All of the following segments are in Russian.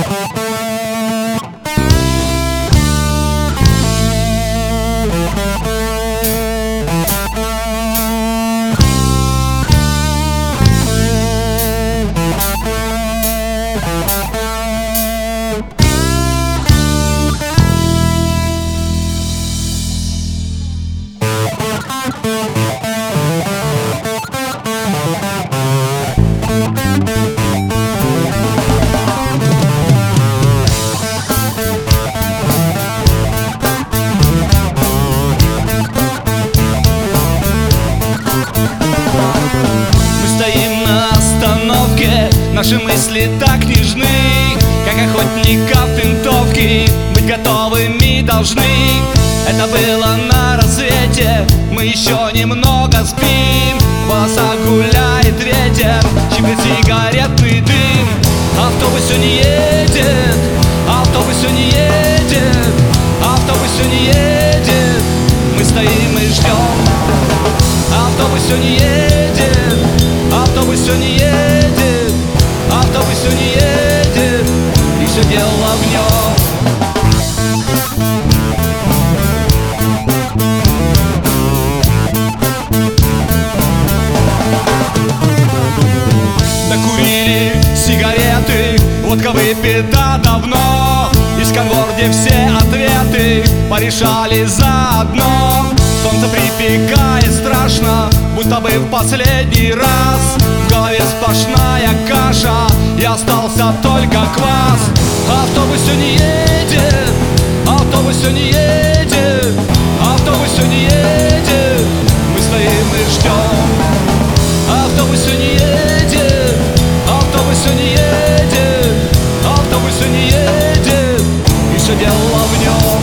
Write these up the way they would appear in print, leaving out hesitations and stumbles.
Наши мысли так нежны, как охотников винтовки, быть готовыми должны. Это было на рассвете, мы еще немного спим. В волосах гуляет ветер, щиплет сигаретный дым. Автобус все не едет, автобус все не едет, автобус все не едет. Мы стоим и ждем. Автобус все не едет, автобус все не едет, автобус все не едет, и все дело в нем. Докурили сигареты, водка выпита давно. Из конвор, где все ответы порешали заодно. Солнце припекает страшно, будто бы в последний раз. В голове сплошная каша, и остался только квас. Автобус все не едет, автобус все не едет, автобус все не едет. Мы стоим и ждем. Автобус все не едет, автобус все не едет, автобус все не едет, и все дело в нем.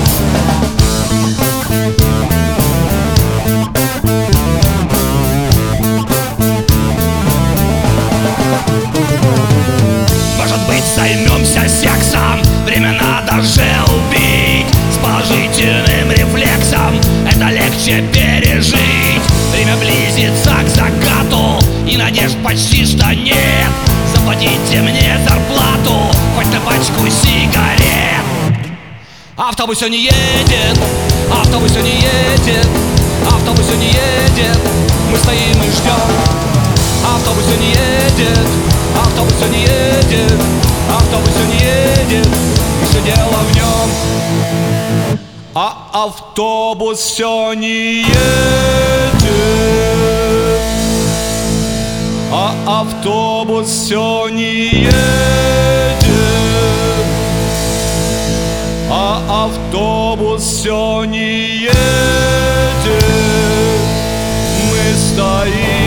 Займемся сексом, время надо же убить. С положительным рефлексом это легче пережить. Время близится к закату, и надежд почти что нет. Заплатите мне зарплату, хоть на пачку сигарет. Автобус все не едет, автобус все не едет, автобус все не едет. Мы стоим и ждем. Автобус все не едет, автобус все не едет, автобус все не едет, и все дело в нем. А автобус все не едет, а автобус все не едет, а автобус все не едет. Мы стоим.